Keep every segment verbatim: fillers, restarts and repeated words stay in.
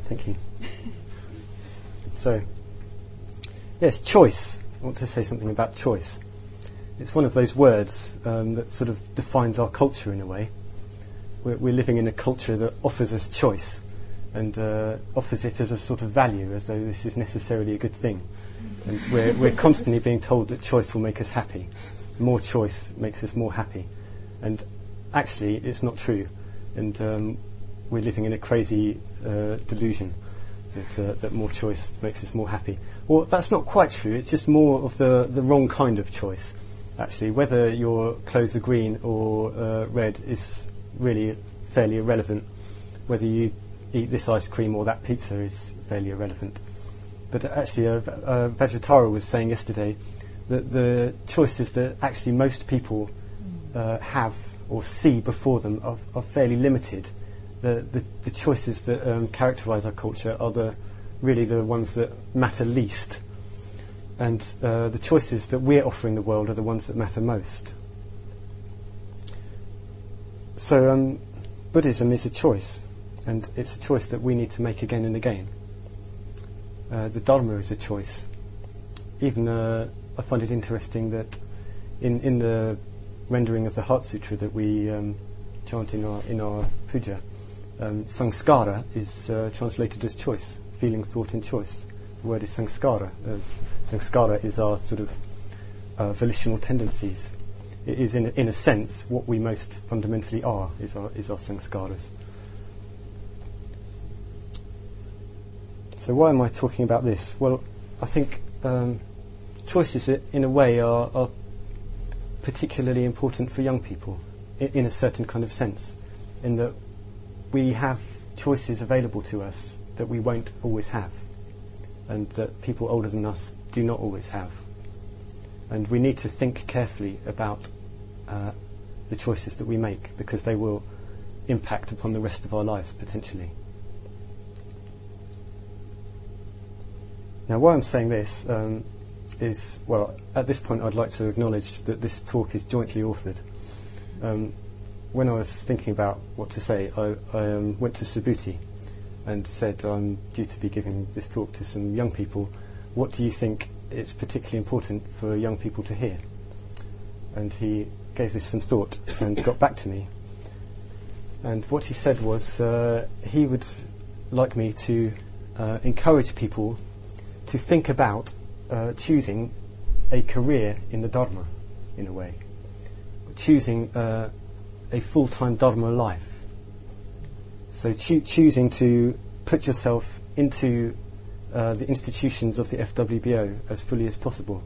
Thank you. So, yes, choice. I want to say something about choice. It's one of those words um, that sort of defines our culture in a way. We're, we're living in a culture that offers us choice and uh, offers it as a sort of value, as though this is necessarily a good thing. And we're, we're constantly being told that choice will make us happy. More choice makes us more happy. And actually, it's not true. And um, we're living in a crazy uh, delusion that, uh, that more choice makes us more happy. Well, that's not quite true. It's just more of the, the wrong kind of choice, actually. Whether your clothes are green or uh, red is really fairly irrelevant. Whether you eat this ice cream or that pizza is fairly irrelevant. But actually, uh, uh, Vajratara was saying yesterday that the choices that actually most people uh, have or see before them are, are fairly limited. The, the, the choices that um, characterise our culture are the really the ones that matter least. And uh, the choices that we're offering the world are the ones that matter most. So um, Buddhism is a choice, and it's a choice that we need to make again and again. Uh, the Dharma is a choice. Even uh, I find it interesting that in, in the rendering of the Heart Sutra that we um, chant in our, in our puja, um, samskara is uh, translated as choice, feeling, thought and choice. The word is samskara. Uh, samskara is our sort of uh, volitional tendencies. It is in a, in a sense what we most fundamentally are, is our, is our samskaras. So why am I talking about this? Well, I think um, choices in a way are, are particularly important for young people in, in a certain kind of sense, in that we have choices available to us that we won't always have, and that people older than us do not always have. And we need to think carefully about uh, the choices that we make, because they will impact upon the rest of our lives potentially. Now, why I'm saying this um, is, well, at this point I'd like to acknowledge that this talk is jointly authored. Um, when I was thinking about what to say, I, I um, went to Subhuti and said, I'm due to be giving this talk to some young people. What do you think is particularly important for young people to hear? And he gave this some thought and got back to me. And what he said was uh, he would like me to uh, encourage people to think about uh, choosing a career in the Dharma, in a way. Choosing uh, a full-time Dharma life. So choo- choosing to put yourself into uh, the institutions of the F W B O as fully as possible.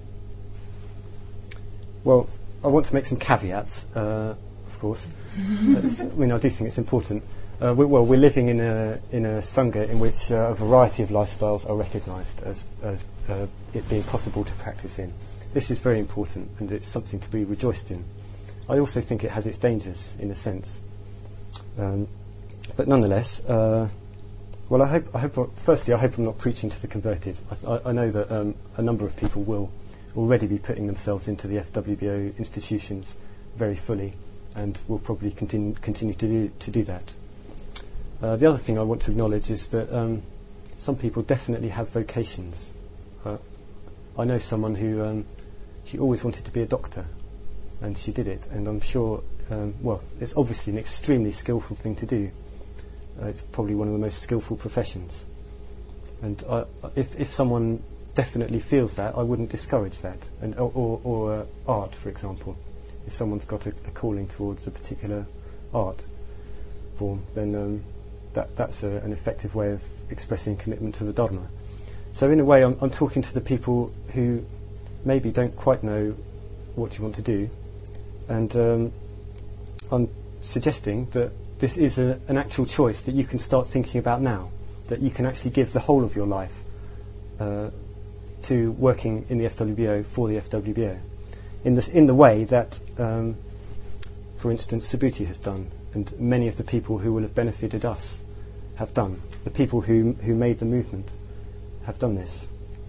Well, I want to make some caveats, uh, of course. I mean, I do think it's important. Uh, we, well, we're living in a in a sangha in which uh, a variety of lifestyles are recognised as, as uh, it being possible to practice in. This is very important, and it's something to be rejoiced in. I also think it has its dangers, in a sense. Um, but nonetheless, uh, well, I hope. I hope. Firstly, I hope I'm not preaching to the converted. I, th- I know that um, a number of people will already be putting themselves into the F W B O institutions very fully, and will probably continue continue to do to do that. Uh, the other thing I want to acknowledge is that um, some people definitely have vocations. Uh, I know someone who um, she always wanted to be a doctor, and she did it. And I'm sure, um, well, it's obviously an extremely skillful thing to do. Uh, it's probably one of the most skillful professions. And uh, if if someone definitely feels that, I wouldn't discourage that. And or or, or uh, art, for example, if someone's got a, a calling towards a particular art form, then um, that that's a, an effective way of expressing commitment to the Dharma. So in a way, I'm, I'm talking to the people who maybe don't quite know what you want to do, and um, I'm suggesting that this is a, an actual choice that you can start thinking about now, that you can actually give the whole of your life uh, to working in the F W B O for the F W B O, in this in the way that, um, for instance, Subhuti has done, and many of the people who will have benefited us have done. The people who who made the movement have done this.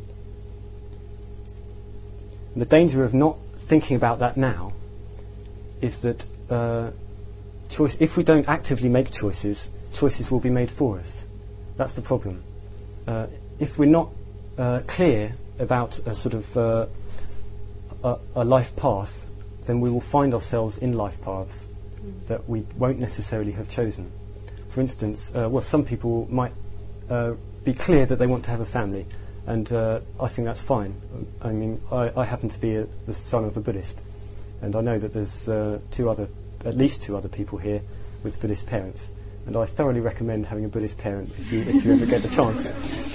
And the danger of not thinking about that now is that uh, choice. If we don't actively make choices, choices will be made for us, That's the problem. Uh, if we're not uh, clear about a sort of uh, a, a life path, then we will find ourselves in life paths mm. that we won't necessarily have chosen. For instance, uh, well, some people might uh, be clear that they want to have a family, and uh, I think that's fine. I mean, I, I happen to be a, the son of a Buddhist, and I know that there's uh, two other, at least two other people here with Buddhist parents, and I thoroughly recommend having a Buddhist parent if you if you ever get the chance.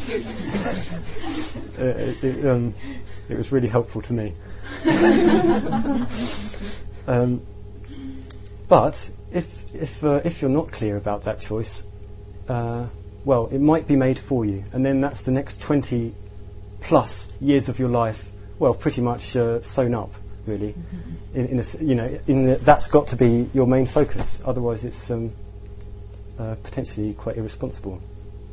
uh, it, it, um, it was really helpful to me. um, but if if uh, if you're not clear about that choice, uh, well, it might be made for you, and then that's the next twenty plus years of your life. Well, pretty much uh, sewn up, really. In, in a, you know, in the, that's got to be your main focus. Otherwise, it's um, uh, potentially quite irresponsible.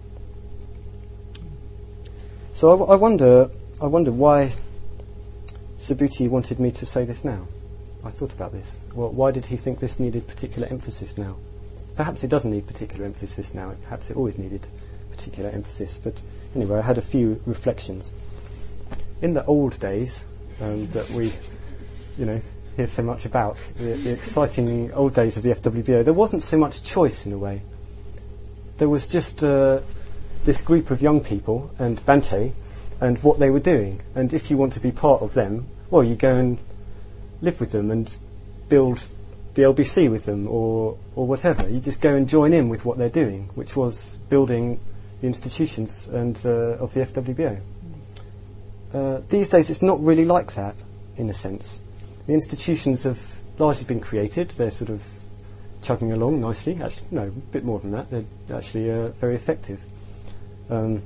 So I, w- I wonder, I wonder why Subhuti wanted me to say this now. I thought about this. Well, why did he think this needed particular emphasis now? Perhaps it doesn't need particular emphasis now. Perhaps it always needed particular emphasis. But anyway, I had a few reflections. In the old days um, that we, you know, hear so much about, the, the exciting old days of the F W B O, there wasn't so much choice in a way. There was just uh, this group of young people and Bhante and what they were doing. And if you want to be part of them, well, you go and live with them and build the L B C with them, or or whatever. You just go and join in with what they're doing, which was building the institutions and uh, of the F W B O. Uh, these days, it's not really like that, in a sense. The institutions have largely been created. They're sort of chugging along nicely. Actually, no, a bit more than that. They're actually uh, very effective. Um,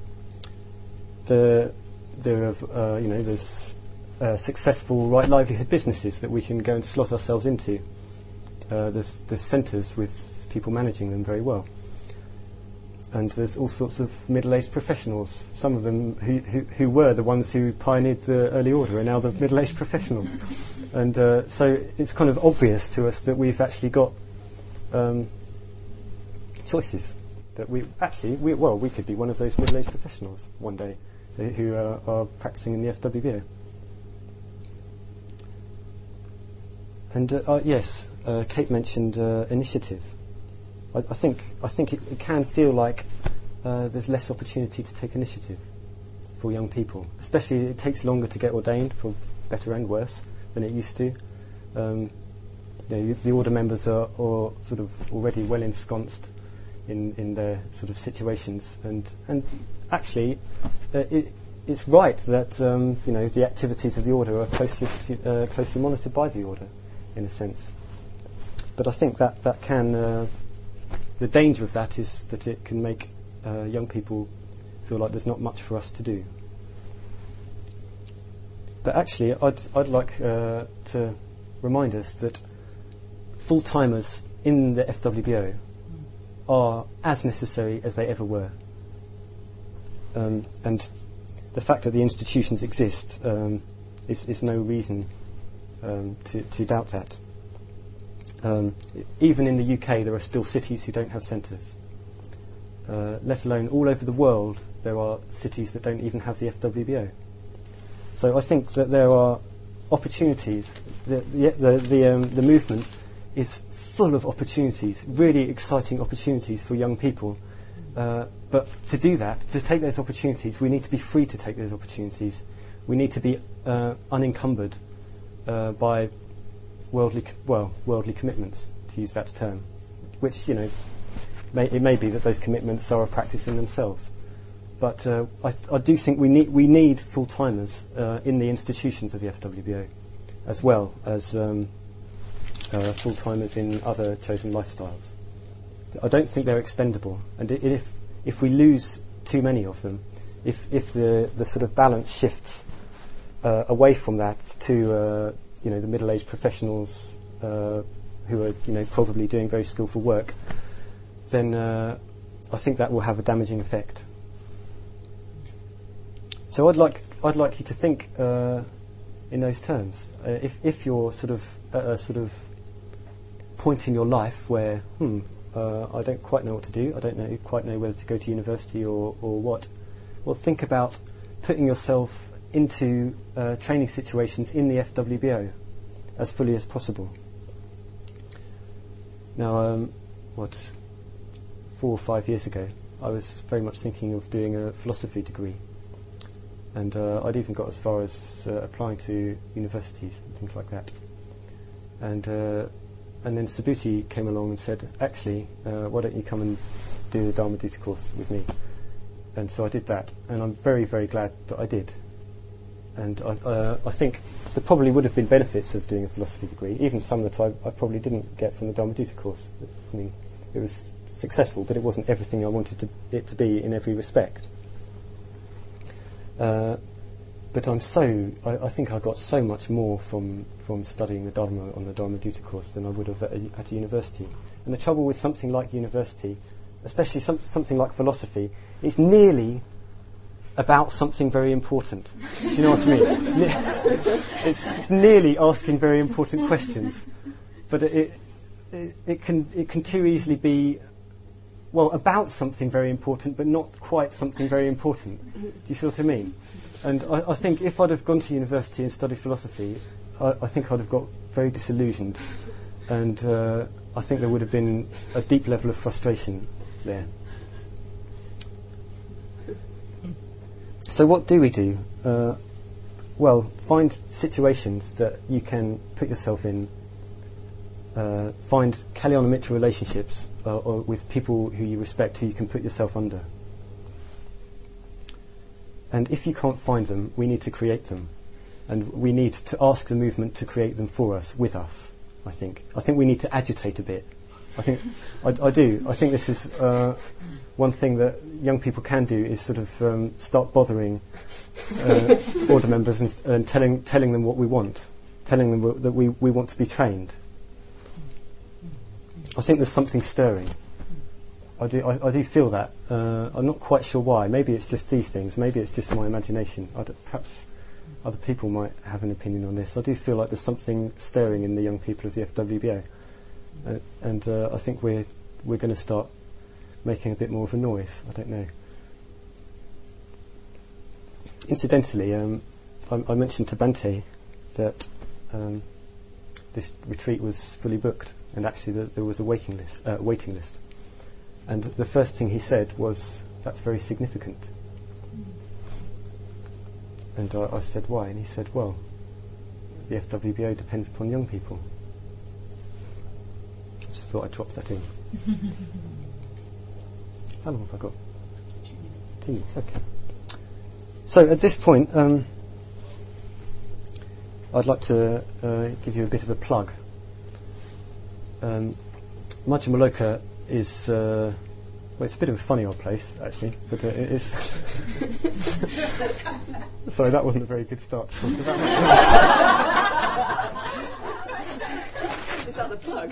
the there are, uh, you know, there's uh, successful right livelihood businesses that we can go and slot ourselves into. Uh, there's there's centres with people managing them very well. And there's all sorts of middle-aged professionals. Some of them who, who, who were the ones who pioneered the early order are now the middle-aged professionals. And uh, so it's kind of obvious to us that we've actually got um, choices. That we actually, we, well, we could be one of those middle-aged professionals one day uh, who uh, are practicing in the F W B O. And uh, uh, yes, uh, Kate mentioned uh, initiative. I, I think I think it, it can feel like uh, there's less opportunity to take initiative for young people. Especially, it takes longer to get ordained, for better and worse, than it used to. Um, you know, the order members are, are sort of already well ensconced in, in their sort of situations, and and actually, uh, it, it's right that um, you know the activities of the order are closely uh, closely monitored by the order, in a sense. But I think that that can. Uh, The danger of that is that it can make uh, young people feel like there's not much for us to do. But actually, I'd, I'd like uh, to remind us that full-timers in the F W B O are as necessary as they ever were. Um, and the fact that the institutions exist um, is, is no reason um, to, to doubt that. Um, even in the U K, there are still cities who don't have centres. Uh, let alone all over the world, there are cities that don't even have the F W B O. So I think that there are opportunities. The the the, the, um, the movement is full of opportunities, really exciting opportunities for young people. Uh, but to do that, to take those opportunities, we need to be free to take those opportunities. We need to be uh, unencumbered uh, by worldly, co- well, worldly commitments, to use that term, which, you know, may, it may be that those commitments are a practice in themselves. But uh, I, I do think we need we need full-timers uh, in the institutions of the F W B O, as well as um, uh, full-timers in other chosen lifestyles. I don't think they're expendable, and I- if if we lose too many of them, if if the the sort of balance shifts uh, away from that to uh, you know the middle-aged professionals uh, who are you know probably doing very skillful work, then uh, I think that will have a damaging effect. So I'd like I'd like you to think uh, in those terms. Uh, if if you're sort of at a sort of point in your life where hmm uh, I don't quite know what to do. I don't know quite know whether to go to university or, or what. Well, think about putting yourself into uh, training situations in the F W B O as fully as possible. Now, um, what, four or five years ago, I was very much thinking of doing a philosophy degree. And uh, I'd even got as far as uh, applying to universities and things like that. And uh, and then Subhuti came along and said, actually, uh, why don't you come and do the Dharmadutta course with me? And so I did that, and I'm very, very glad that I did. And I, uh, I think there probably would have been benefits of doing a philosophy degree, even some that I, I probably didn't get from the Dharmadutta course. I mean, it was successful, but it wasn't everything I wanted to, it to be in every respect. Uh, but I'm so, I, I think I got so much more from, from studying the Dharma on the Dharmadutta course than I would have at a, at a university. And the trouble with something like university, especially some, something like philosophy, is nearly about something very important. Do you know what I mean? Ne- it's nearly asking very important questions, but it, it it can it can too easily be, well, about something very important, but not quite something very important. Do you see what I mean? And I, I think if I'd have gone to university and studied philosophy, I, I think I'd have got very disillusioned, and uh, I think there would have been a deep level of frustration there. So what do we do? Uh, well, find situations that you can put yourself in. Uh, find Kalyana Mitra relationships uh, or with people who you respect, who you can put yourself under. And if you can't find them, we need to create them. And we need to ask the movement to create them for us, with us, I think. I think we need to agitate a bit. I think, I, I do. I think this is uh, one thing that young people can do, is sort of um, start bothering uh, order members and, and telling telling them what we want, telling them w- that we, we want to be trained. I think there's something stirring. I do I, I do feel that. Uh, I'm not quite sure why. Maybe it's just these things. Maybe it's just my imagination. I don't, perhaps other people might have an opinion on this. I do feel like there's something stirring in the young people of the F W B O. Uh, and uh, I think we're we're going to start making a bit more of a noise. I don't know. Incidentally, um, I, I mentioned to Bante that um, this retreat was fully booked, and actually the, there was a waiting list. Uh, waiting list. And the first thing he said was, "That's very significant." And I, I said, "Why?" And he said, "Well, the F W B O depends upon young people." I just thought I'd drop that in. How long have I got? Two minutes, okay. So at this point, um, I'd like to uh, give you a bit of a plug. Um, Majjhima Loka is, uh, well, it's a bit of a funny old place, actually, but uh, it is. Sorry, that wasn't a very good start. Is that the plug?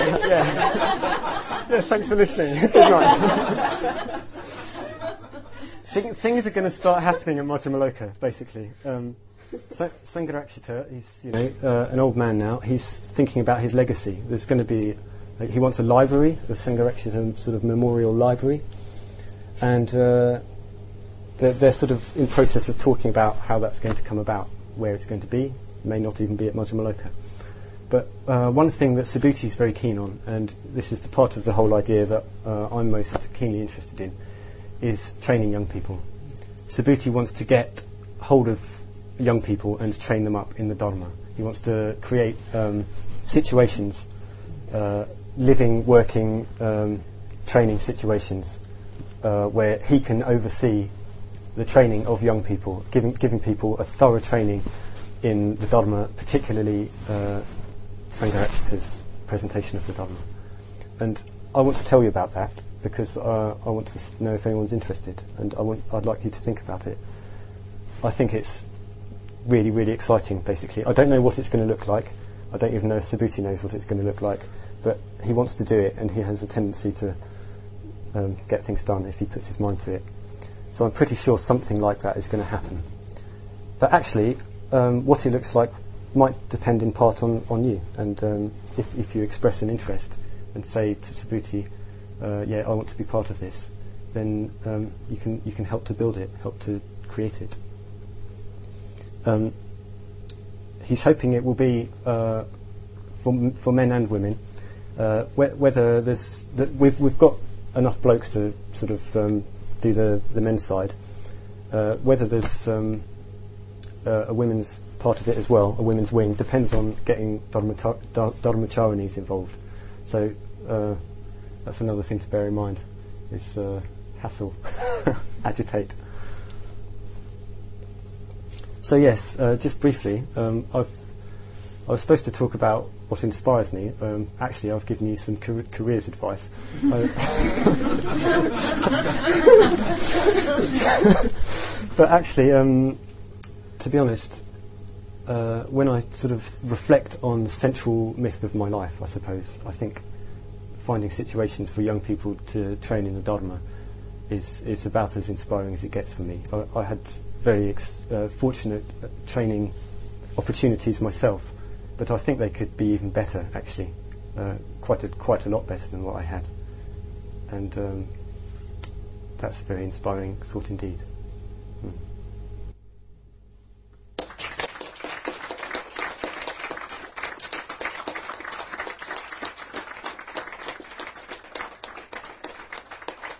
yeah. yeah, thanks for listening. Good night. Thing, things are going to start happening at Majjhima Loka, basically. Um, so, Sangharakshita, he's you know uh, an old man now. He's thinking about his legacy. There's going to be, like, he wants a library, the Sangharakshita sort of memorial library, and uh, they're, they're sort of in process of talking about how that's going to come about, where it's going to be. It may not even be at Majjhima Loka. But uh, one thing that Subhuti is very keen on, and this is the part of the whole idea that uh, I'm most keenly interested in, is training young people. Subhuti wants to get hold of young people and train them up in the Dharma. He wants to create um, situations, uh, living, working, um, training situations uh, where he can oversee the training of young people, giving giving people a thorough training in the Dharma, particularly uh, Sangharakshita's presentation of the Dharma. And I want to tell you about that, because uh, I want to s- know if anyone's interested, and I want, I'd like you to think about it. I think it's really, really exciting, basically. I don't know what it's going to look like. I don't even know if Subhuti knows what it's going to look like, but he wants to do it, and he has a tendency to um, get things done if he puts his mind to it. So I'm pretty sure something like that is going to happen. But actually, um, what it looks like might depend in part on, on you, and um, if, if you express an interest and say to Subhuti, uh, yeah, I want to be part of this, then um, you can you can help to build it, help to create it. Um, he's hoping it will be uh, for m- for men and women. Uh, wh- whether there's th- we've we've got enough blokes to sort of um, do the the men's side. Uh, whether there's um, uh, a women's part of it as well, a women's wing, depends on getting Dharmata- Dha- Dharmacharis involved. So uh, that's another thing to bear in mind, is uh, hassle, agitate. So yes, uh, just briefly, um, I've, I was supposed to talk about what inspires me. Um, actually, I've given you some car- careers advice. But actually, um, to be honest, uh, when I sort of reflect on the central myth of my life, I suppose, I think finding situations for young people to train in the Dharma is, is about as inspiring as it gets for me. I, I had very ex- uh, fortunate uh, training opportunities myself, but I think they could be even better, actually, uh, quite a, quite a lot better than what I had. And um, that's a very inspiring thought indeed. Mm.